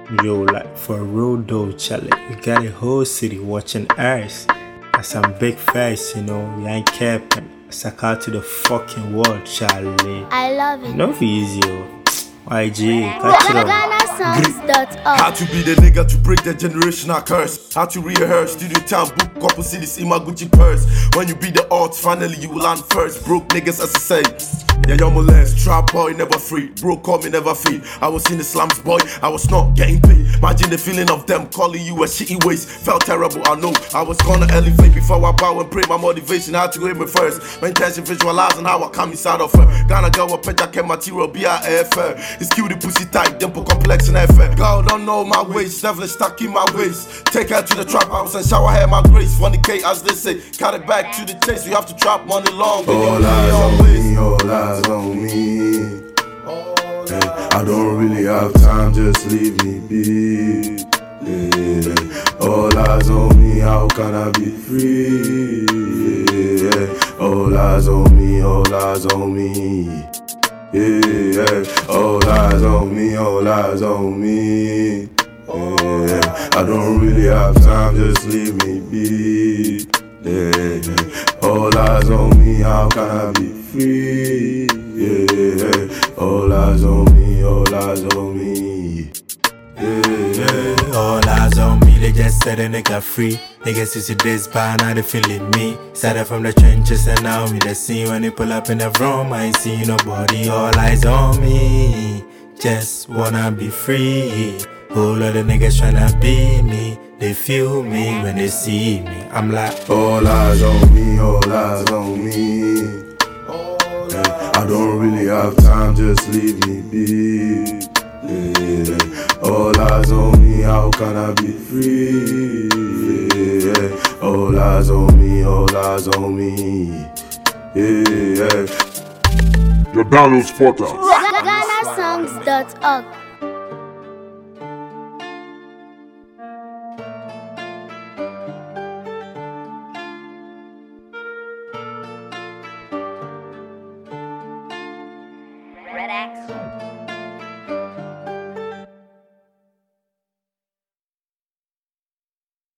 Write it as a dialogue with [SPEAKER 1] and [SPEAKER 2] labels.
[SPEAKER 1] Yo, like for real though, Charlie, we got a whole city watching us. That's some big face, we ain't capping. Suck out to the fucking world, Charlie.
[SPEAKER 2] I love it.
[SPEAKER 1] No easy, YG, catch it up.
[SPEAKER 3] How to be the nigga to break the generational curse. How to rehearse, studio time, book couple cities in my Gucci purse. When you be the odds, finally you will land first. Broke niggas as I say. Yeah, you're molest, trap boy, never free. Broke call me never feed. I was in the slums, boy, I was not getting paid. Imagine the feeling of them calling you a shitty waste. Felt terrible, I know. I was gonna elevate before I bow and pray. My motivation had to hit me first. My intention visualizing how I come inside of her. Gonna go with pet, I can material, BIFR. It's cute, the pussy tight, dimple complex and effort. Girl, don't know my waist, never stuck in my waist. Take her to the trap house and shower her my grace. 1K as they say, cut it back to the chase. We have to trap money long.
[SPEAKER 4] All eyes on me, all eyes on me. I don't really have time, just leave me be. All eyes on me, how can I be free? All eyes on me, all eyes on me. All eyes on me, all eyes on me. I don't really have time, just leave me be. All eyes on me, how can I be free? All eyes on me, all eyes on me.
[SPEAKER 1] All eyes on me, they just said a nigga free. Niggas since this by now they feeling me. Started from the trenches and now I'm in the scene. When they pull up in the room, I ain't see nobody. All eyes on me, just wanna be free. Whole lot of niggas tryna be me. They feel me when they see me. I'm like,
[SPEAKER 4] all eyes on me, all eyes on me. I don't really have time, just leave me be. All eyes on me, how can I be free? All eyes on me, all eyes on me.
[SPEAKER 5] Your download spotter.
[SPEAKER 2] GhanaSongs.org